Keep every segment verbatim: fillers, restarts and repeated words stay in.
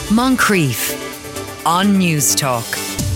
Moncrief on News Talk.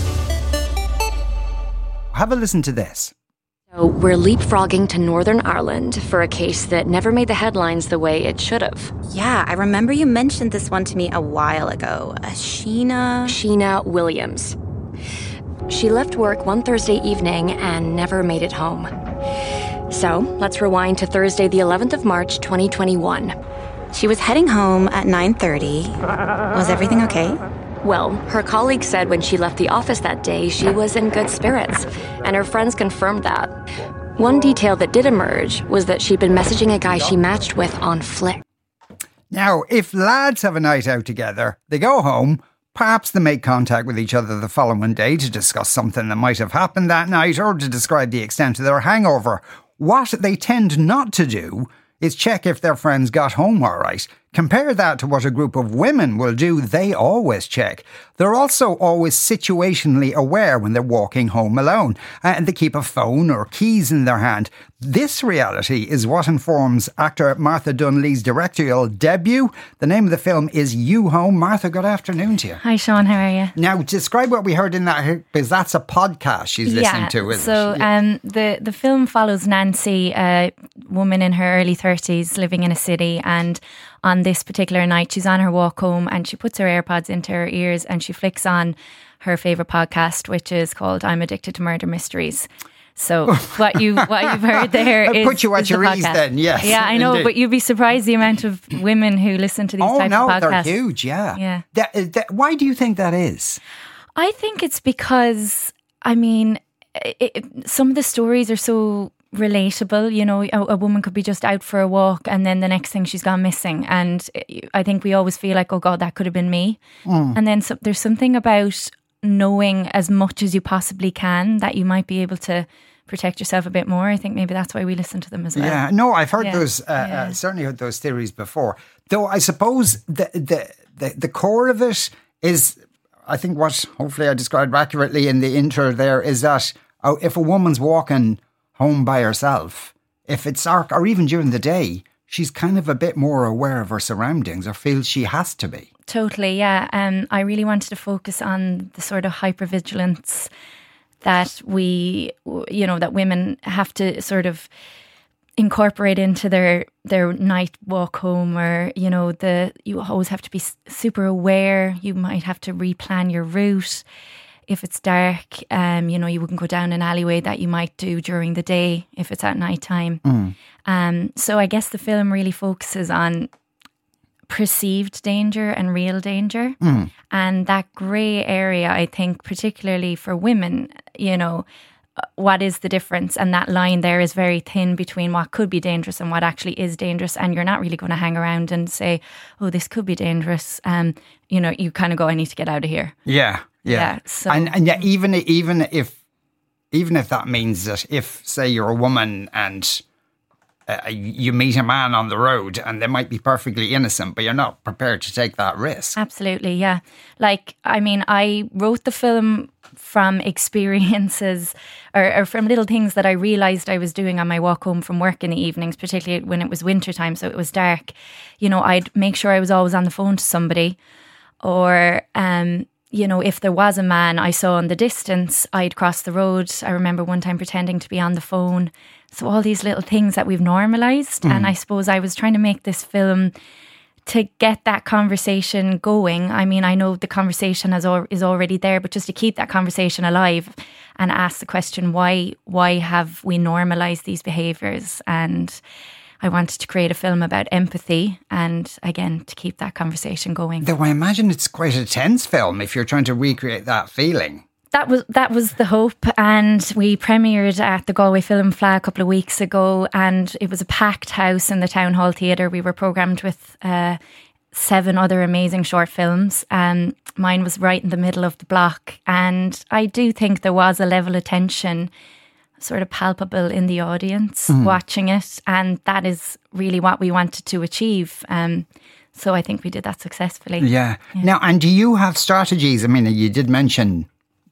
Have a listen to this. So we're leapfrogging to Northern Ireland for a case that never made the headlines the way it should have. Yeah, I remember you mentioned this one to me a while ago. Uh, Sheena... Sheena Williams. She left work one Thursday evening and never made it home. So let's rewind to Thursday the eleventh of March, twenty twenty-one. She was heading home at nine thirty. Was everything okay? Well, her colleague said when she left the office that day, she was in good spirits, and her friends confirmed that. One detail that did emerge was that she'd been messaging a guy she matched with on Flick. Now, if lads have a night out together, they go home, perhaps they make contact with each other the following day to discuss something that might have happened that night or to describe the extent of their hangover. What they tend not to do is check if their friends got home all right. Compare that to what a group of women will do. They always check. They're also always situationally aware when they're walking home alone, and they keep a phone or keys in their hand. This reality is what informs actor Martha Dunlea's directorial debut. The name of the film is You Home. Martha, good afternoon to you. Hi Sean, how are you? Now, describe what we heard in that, because that's a podcast she's listening yeah, to, isn't so, it? So um, the, the film follows Nancy, a woman in her early thirties living in a city, and on this particular night she's on her walk home and she puts her AirPods into her ears and she flicks on her favourite podcast, which is called I'm Addicted to Murder Mysteries. So what you what you've heard there is put you at your ease then, yes. Yeah, I know, indeed. But you'd be surprised the amount of women who listen to these oh, types no, of podcasts. Oh no, they're huge, yeah. Yeah. That, that, why do you think that is? I think it's because, I mean, it, it, some of the stories are so relatable. You know, a, a woman could be just out for a walk and then the next thing she's gone missing, and I think we always feel like, oh God, that could have been me. Mm. And then so, there's something about knowing as much as you possibly can that you might be able to protect yourself a bit more. I think maybe that's why we listen to them as well. Yeah, no, I've heard yeah. those, uh, yeah. uh, certainly heard those theories before. Though I suppose the, the, the, the core of it is, I think what hopefully I described accurately in the intro there, is that oh, if a woman's walking home by herself, if it's dark or even during the day, she's kind of a bit more aware of her surroundings, or feels she has to be. Totally, yeah. Um, I really wanted to focus on the sort of hypervigilance that we, you know, that women have to sort of incorporate into their their night walk home, or, you know, the you always have to be super aware. You might have to replan your route. If it's dark, um, you know, you wouldn't go down an alleyway that you might do during the day if it's at night time. Mm. Um, so I guess the film really focuses on perceived danger and real danger. Mm. And that grey area, I think, particularly for women, you know, what is the difference? And that line there is very thin between what could be dangerous and what actually is dangerous. And you're not really going to hang around and say, oh, this could be dangerous. Um, you know, you kind of go, I need to get out of here. Yeah. Yeah, yeah so, and and yet even even if even if that means that if, say, you're a woman and uh, you meet a man on the road and they might be perfectly innocent, but you're not prepared to take that risk. Absolutely, yeah. Like, I mean, I wrote the film from experiences or, or from little things that I realised I was doing on my walk home from work in the evenings, particularly when it was winter time, so it was dark. You know, I'd make sure I was always on the phone to somebody, or um. you know, if there was a man I saw in the distance, I'd cross the road. I remember one time pretending to be on the phone. So all these little things that we've normalised. Mm. And I suppose I was trying to make this film to get that conversation going. I mean, I know the conversation has al- is already there, but just to keep that conversation alive and ask the question, why, why have we normalised these behaviours? And I wanted to create a film about empathy and, again, to keep that conversation going. Though I imagine it's quite a tense film if you're trying to recreate that feeling. That was that was the hope, and we premiered at the Galway Film Fleadh a couple of weeks ago, and it was a packed house in the Town Hall Theatre. We were programmed with uh, seven other amazing short films, and mine was right in the middle of the block. And I do think there was a level of tension sort of palpable in the audience mm. watching it, and that is really what we wanted to achieve. Um, so I think we did that successfully. Yeah. yeah. Now, and do you have strategies? I mean, you did mention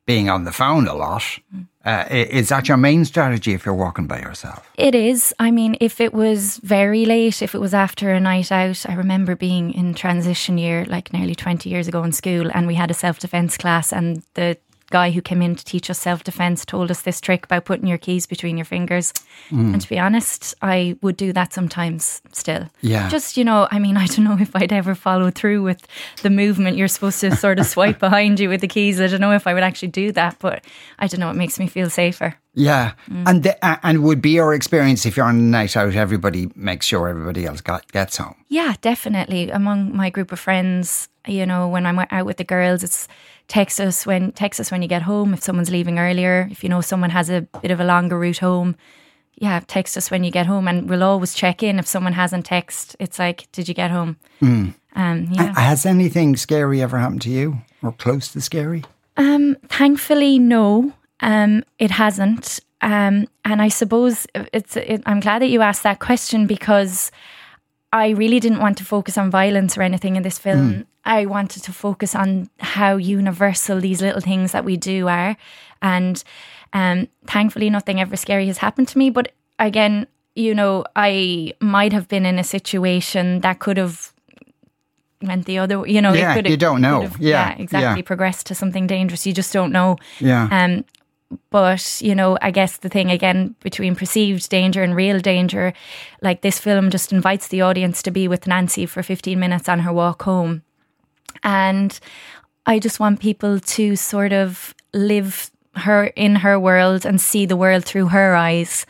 being on the phone a lot. Mm. Uh, is that your main strategy if you're walking by yourself? It is. I mean, if it was very late, if it was after a night out, I remember being in transition year, like nearly twenty years ago in school, and we had a self-defense class, and the guy who came in to teach us self-defense told us this trick about putting your keys between your fingers. Mm. And to be honest, I would do that sometimes still. Yeah. Just, you know, I mean, I don't know if I'd ever follow through with the movement. You're supposed to sort of swipe behind you with the keys. I don't know if I would actually do that, but I don't know, it makes me feel safer. Yeah. Mm. And the, uh, and would be your experience if you're on a night out, everybody makes sure everybody else got, gets home? Yeah, definitely. Among my group of friends, you know, when I'm out with the girls, it's text us when text us when you get home if someone's leaving earlier. If you know someone has a bit of a longer route home, yeah, text us when you get home, and we'll always check in. If someone hasn't texted, it's like, did you get home? Mm. Um, yeah. Has anything scary ever happened to you, or close to scary? Um, thankfully, no. Um, it hasn't. Um, and I suppose it's. It, I'm glad that you asked that question, because I really didn't want to focus on violence or anything in this film. Mm. I wanted to focus on how universal these little things that we do are. And um, thankfully, nothing ever scary has happened to me. But again, you know, I might have been in a situation that could have went the other way. You know, yeah, it could have, you don't know. Have, yeah, yeah, exactly. Yeah. Progressed to something dangerous. You just don't know. Yeah. Um, But, you know, I guess the thing again between perceived danger and real danger, like this film just invites the audience to be with Nancy for fifteen minutes on her walk home. And I just want people to sort of live her in her world and see the world through her eyes,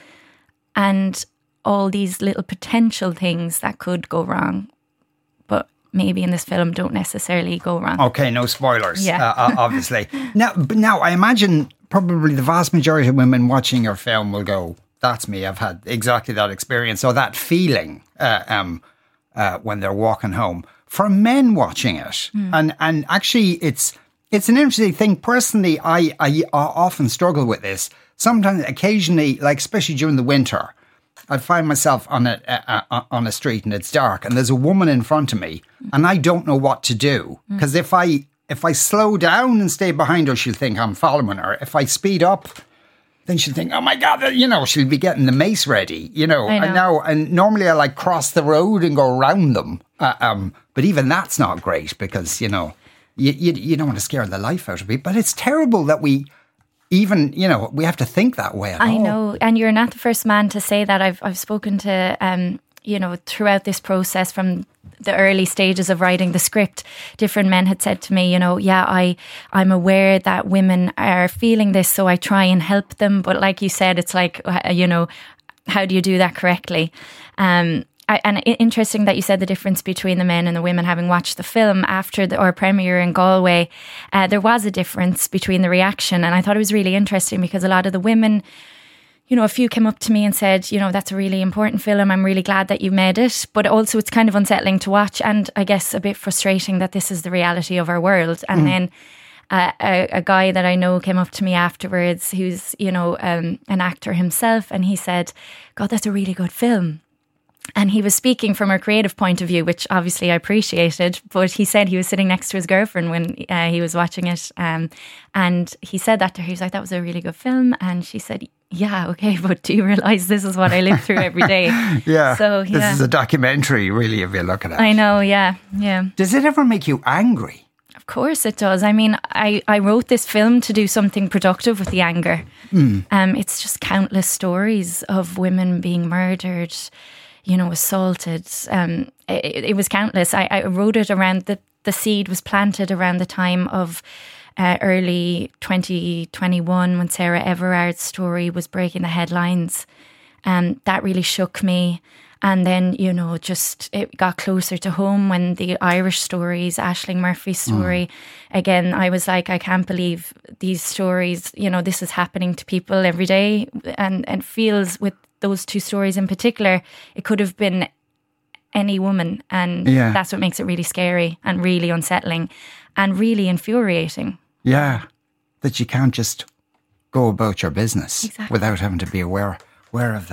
and all these little potential things that could go wrong, but maybe in this film don't necessarily go wrong. Okay, no spoilers, yeah. uh, obviously. now, but now, I imagine probably the vast majority of women watching your film will go, that's me, I've had exactly that experience, or that feeling uh, um, uh, when they're walking home. For men watching it, mm. and, and actually it's it's an interesting thing. Personally, I, I often struggle with this. Sometimes, occasionally, like especially during the winter, I'd find myself on a, a, a on a street and it's dark and there's a woman in front of me and I don't know what to do. Because mm. if I if I slow down and stay behind her, she'll think I'm following her. If I speed up, then she'll think, oh my God, you know, she'll be getting the mace ready, you know. I know. And now, and normally I like cross the road and go around them. Uh, um, but even that's not great because, you know, you, you, you don't want to scare the life out of people. But it's terrible that we even, you know, we have to think that way at I all. know. And you're not the first man to say that. I've, I've spoken to, um, you know, throughout this process from the early stages of writing the script, different men had said to me, you know, yeah, I, I'm aware that women are feeling this, so I try and help them. But like you said, it's like, you know, how do you do that correctly? Um, I, and interesting that you said the difference between the men and the women. Having watched the film after the, our premiere in Galway, uh, there was a difference between the reaction. And I thought it was really interesting because a lot of the women, you know, a few came up to me and said, you know, that's a really important film. I'm really glad that you made it. But also it's kind of unsettling to watch and I guess a bit frustrating that this is the reality of our world. And mm. then uh, a, a guy that I know came up to me afterwards who's, you know, um, an actor himself. And he said, God, that's a really good film. And he was speaking from a creative point of view, which obviously I appreciated. But he said he was sitting next to his girlfriend when uh, he was watching it. Um, and he said that to her. He was like, that was a really good film. And she said, yeah, okay, but do you realise this is what I live through every day? yeah. So, yeah. This is a documentary, really, if you look at it. I know, yeah, yeah. Does it ever make you angry? Of course it does. I mean, I, I wrote this film to do something productive with the anger. Mm. Um, it's just countless stories of women being murdered, you know, assaulted. Um, it, it was countless. I, I wrote it around, the, the seed was planted around the time of uh, early twenty twenty-one when Sarah Everard's story was breaking the headlines. And that really shook me. And then, you know, just it got closer to home when the Irish stories, Aisling Murphy's story, mm. again, I was like, I can't believe these stories, you know, this is happening to people every day. And it feels with those two stories in particular, it could have been any woman. And yeah. that's what makes it really scary and really unsettling and really infuriating. Yeah, that you can't just go about your business exactly. without having to be aware aware of that.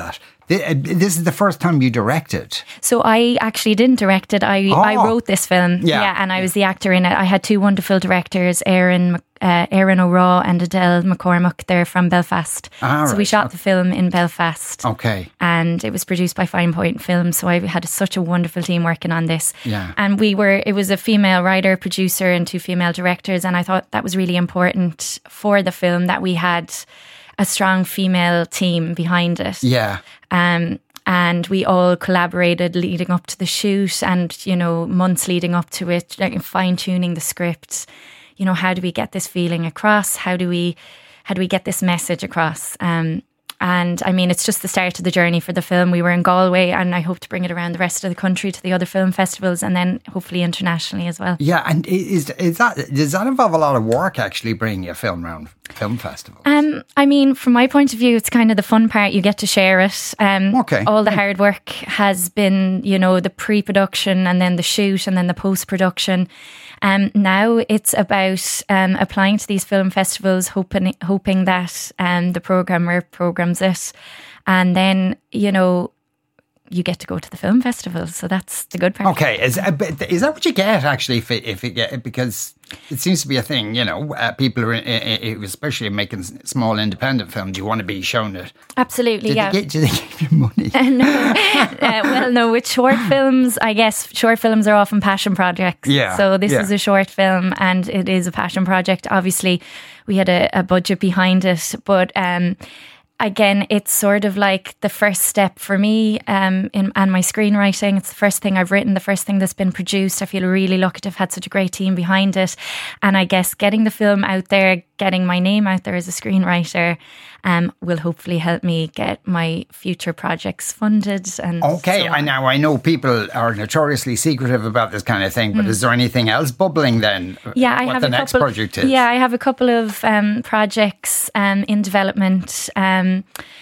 This is the first time you directed. So I actually didn't direct it. I, oh. I wrote this film. Yeah. yeah, and I was the actor in it. I had two wonderful directors, Erin uh, Erin O'Raw and Adele McCormack. They're from Belfast. Ah, so right. we shot the film in Belfast. Okay. And it was produced by Fine Point Films. So I had such a wonderful team working on this. Yeah. And we were, it was a female writer, producer, and two female directors. And I thought that was really important for the film that we had a strong female team behind it. Yeah. Um, and we all collaborated leading up to the shoot and, you know, months leading up to it, like fine tuning the script. You know, how do we get this feeling across? How do we, how do we get this message across? Um, and I mean, it's just the start of the journey for the film. We were in Galway and I hope to bring it around the rest of the country to the other film festivals and then hopefully internationally as well. Yeah, and is is that does that involve a lot of work actually bringing a film around film festivals? Um, I mean, from my point of view, it's kind of the fun part. You get to share it. Um, okay. All the hard work has been, you know, the pre-production and then the shoot and then the post-production. Um, now it's about um, applying to these film festivals, hoping hoping that um, the programmer programs it, and then, you know, you get to go to the film festival. So that's the good part. Okay, is is that what you get actually? If it, if it get, because it seems to be a thing, you know, uh, people are, in, especially making small independent films, you want to be shown it. Absolutely, Did yeah. They get, did they give you money? no, uh, well, no. With short films, I guess short films are often passion projects. Yeah. So this yeah. is a short film, and it is a passion project. Obviously, we had a, a budget behind it, but. Um, Again, it's sort of like the first step for me um, in and my screenwriting. It's the first thing I've written, the first thing that's been produced. I feel really lucky to have had such a great team behind it. And I guess getting the film out there, getting my name out there as a screenwriter um, will hopefully help me get my future projects funded. And okay, so I now I know people are notoriously secretive about this kind of thing, but mm. is there anything else bubbling then? Yeah, I what have the a next couple, project is? Yeah, I have a couple of um, projects um, in development. Um,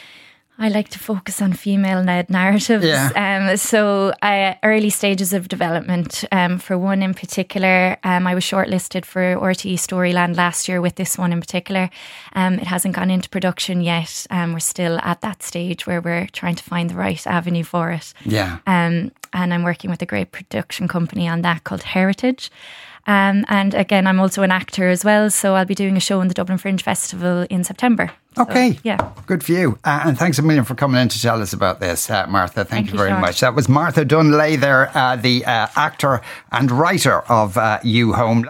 I like to focus on female-led narratives. Yeah. Um, so uh, early stages of development. Um, for one in particular, um, I was shortlisted for R T E Storyland last year with this one in particular. Um, it hasn't gone into production yet. Um, we're still at that stage where we're trying to find the right avenue for it. Yeah. Um, and I'm working with a great production company on that called Heritage. Um, and again, I'm also an actor as well, so I'll be doing a show in the Dublin Fringe Festival in September. So, okay, yeah, good for you. Uh, and thanks a million for coming in to tell us about this, uh, Martha. Thank, Thank you very you, much. That was Martha Dunlea there, uh, the uh, actor and writer of uh, You Home.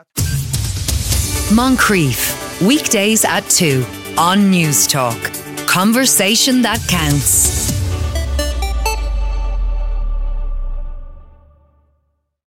Moncrief, weekdays at two on News Talk. Conversation that counts.